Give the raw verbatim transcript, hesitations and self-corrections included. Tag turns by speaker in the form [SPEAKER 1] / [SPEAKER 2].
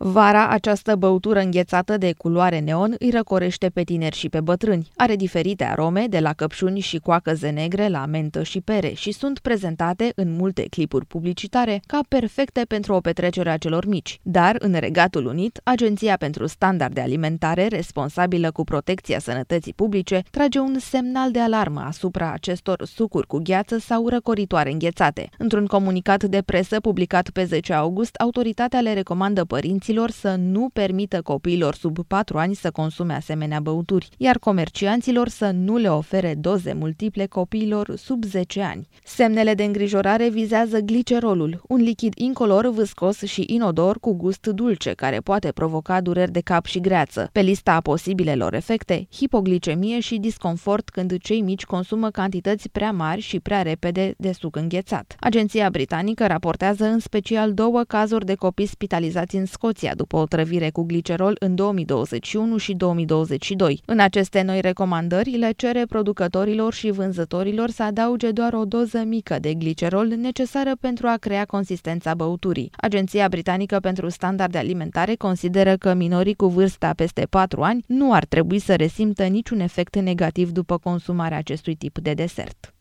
[SPEAKER 1] Vara, această băutură înghețată de culoare neon îi răcorește pe tineri și pe bătrâni. Are diferite arome, de la căpșuni și coacăze negre la mentă și pere, și sunt prezentate în multe clipuri publicitare ca perfecte pentru o petrecere a celor mici. Dar, în Regatul Unit, Agenția pentru Standarde Alimentare, responsabilă cu protecția sănătății publice, trage un semnal de alarmă asupra acestor sucuri cu gheață sau răcoritoare înghețate. Într-un comunicat de presă publicat pe zece august, autoritatea le recomandă părinților să nu permită copiilor sub patru ani să consume asemenea băuturi, iar comercianților să nu le ofere doze multiple copiilor sub zece ani. Semnele de îngrijorare vizează glicerolul, un lichid incolor, viscos și inodor cu gust dulce, care poate provoca dureri de cap și greață. Pe lista posibilelor efecte, hipoglicemie și disconfort când cei mici consumă cantități prea mari și prea repede de suc înghețat. Agenția britanică raportează în special două cazuri de copii spitalizați în Scoția după o otrăvire cu glicerol în două mii douăzeci și unu și două mii douăzeci și doi. În aceste noi recomandări le cere producătorilor și vânzătorilor să adauge doar o doză mică de glicerol necesară pentru a crea consistența băuturii. Agenția britanică pentru Standarde Alimentare consideră că minorii cu vârsta peste patru ani nu ar trebui să resimtă niciun efect negativ după consumarea acestui tip de desert.